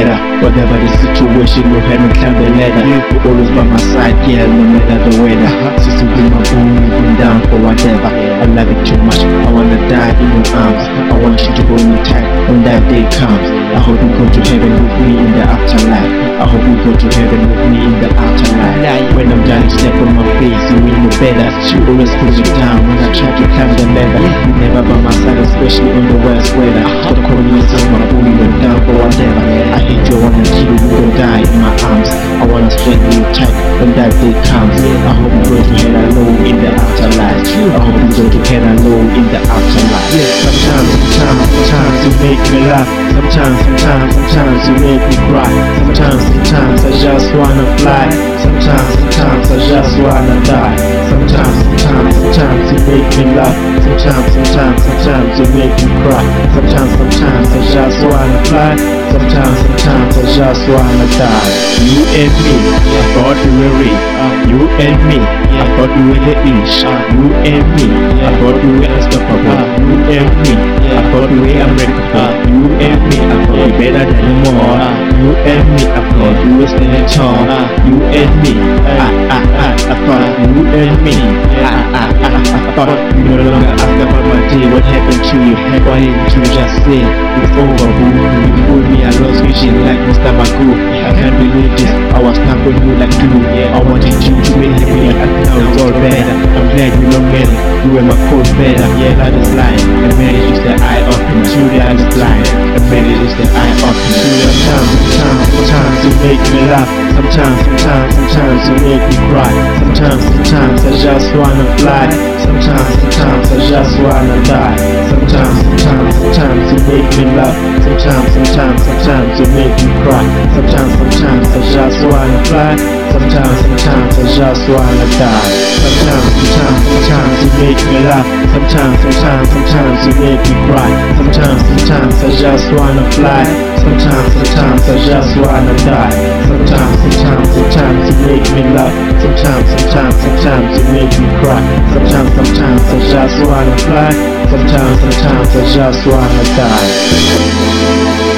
better. Whatever the situation, no heaven climb the ladder. You're always by my side, yeah, no matter the weather. Sister, be my boo, even down for whatever. I love it too much, I wanna die in your arms. I want you to hold me tight when that day comes. I hope you go to heaven with me in the afterlife. I hope you go to heaven with me in the afterlife. When I'm dying, step on my face, you ain't no better. She always pulls you down when I try to climb the ladder. You never by my side, especially in the worst weather. Stop calling yourself my boo, you went down for whatever. I hate you, I wanna kill you, you gon' die in my arms. I wanna strengthen you tight when that day comes. I hope you go to heaven alone in the afterlife. I hope you go to heaven alone in the afterlife. Sometimes you make me laugh. Sometimes you make me cry. Sometimes I just wanna fly. Sometimes I just wanna die. Sometimes you make me laugh. Sometimes you make me cry. Sometimes I just wanna fly. Sometimes I just wanna die. You and me, I thought we were real. You and me, I thought we were the inch. You and me, I thought we were unstoppable. You and me, I thought we were unbreakable. You and me, I thought we better than them all. You and me, I thought we were standing tall. You and me, I thought you and me, I thought you no longer ask about my day. What happened to you? Why didn't you just say it's over, boo? You pulled me, I lost vision like Mr. Magoo. I can't believe this, I was stuck on you like glue. I wanted you to make me, and now it's all better. I'm glad you don't get it, you were my code better. Yeah, that is lying, and marriage is the eye open. Truly I was blind, and marriage is the eye open. Sometimes you make me laugh. Sometimes you make me cry. Sometimes I just wanna fly. Sometimes I just wanna die. Sometimes you make me laugh. Sometimes you make me cry. Sometimes I just wanna fly. Sometimes I just wanna die. Sometimes you make me laugh. Sometimes you make me cry. Sometimes I just wanna fly. Sometimes I just wanna die. Sometimes you make me laugh. Sometimes you make me cry. Sometimes I just wanna fly. Sometimes I just wanna die.